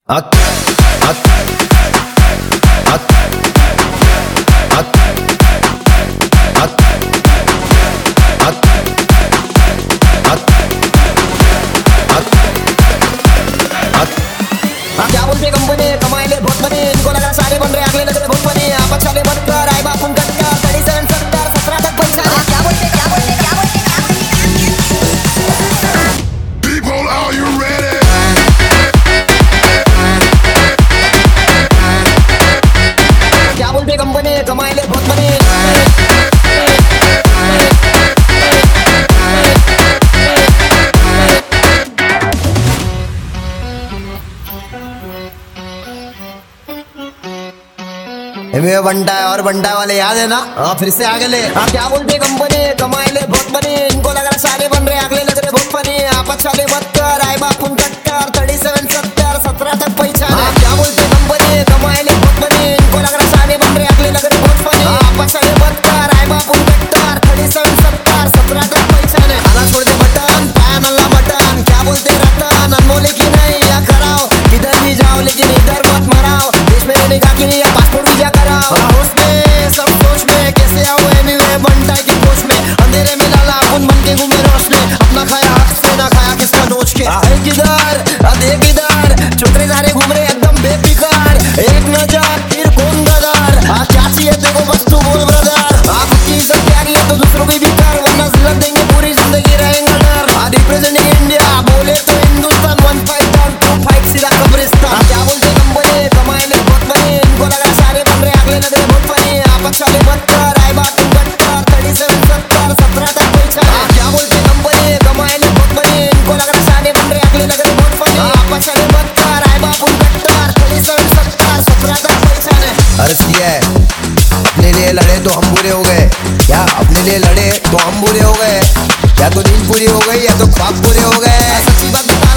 क्या बोलते कंपनी कमाएले बहुत बने, इनको लगा सारे बन रहे अगले लगे बहुत बने, आपस वाले बनकर आए बापुन कटकर 37 70 17 तक पैसा। क्या बोलते People, are you ready? क्या बोलते कंपनी कमाएले बहुत बने। बंटा है और बंटा वाले याद है ना? हाँ फिर से आगे ले। क्या बोलते कंपनी कमाएले बहुत बने, इनको लग रहा सारे बन रहे अगले लग रहे बहुत बने, आपस वाले मत कर आए बापुन कटकर 37 70 17 तक पैसा। क्या बोलते कंपनी कमाएले बहुत बने, इनको लग रहा सारे बन रहे अगले लग रहे बहुत बने, आपस वाले मत कर आए बापुन कटकर 37 70 17 तक पैसा। खाना छोड़ दे बटन पाया नल्ला बटन, क्या बोलते रतन अनमोले की नहीं या कराओ, इधर भी जाओ लेकिन इधर मत मराओ, देश में रहने का कि नहीं या पासपोर्ट वीजा कराओ। होश में सब सोच में कैसे आओ एनीवे बनता है कि कोच में, अंधेरे में लाला अपन बन के घूमे रोश में, अपना खाया हक से ना खाया किसका नोच के। एक इधर देख इधर छोटे सारे घूम रहे एकदम बेफिकार, एक नजर फिर कौन गदर, क्या चाहिए देखो बस तू बोल ब्रदर, आपकी इज्जत प्यारी है तो दूसरों की भी कर, वरना जिल्लत देंगे पूरी जिंदगी रहेंगे डर। रिप्रेजेंटिंग इंडिया बोले तो हिंदुस्तान 1 5 down 2 5 सीधा कब्रिस्तान। क्या बोलते कंपनी कमाएले बहुत बने, इनको लगा सारे बन रहे अगले लग रहे बहुत बने, आपस वाले मत कर आए बात कटकर 37 70 17 तक पैसा। क्या बोलते कंपनी कमाएले बहुत बने, इनको लगा सारे बन रहे अगले लग रहे बहुत बने, आपस वाले मत कर आए बात कटकर 37 70 17 तक पैसा। अर्ज किया है अपने लिए लड़े तो हम बुरे हो गए, या अपने लिए लड़े तो हम बुरे हो गए, या तो नींद पूरी हो गई या तो ख्वाब पूरे हो गए। सच्ची बात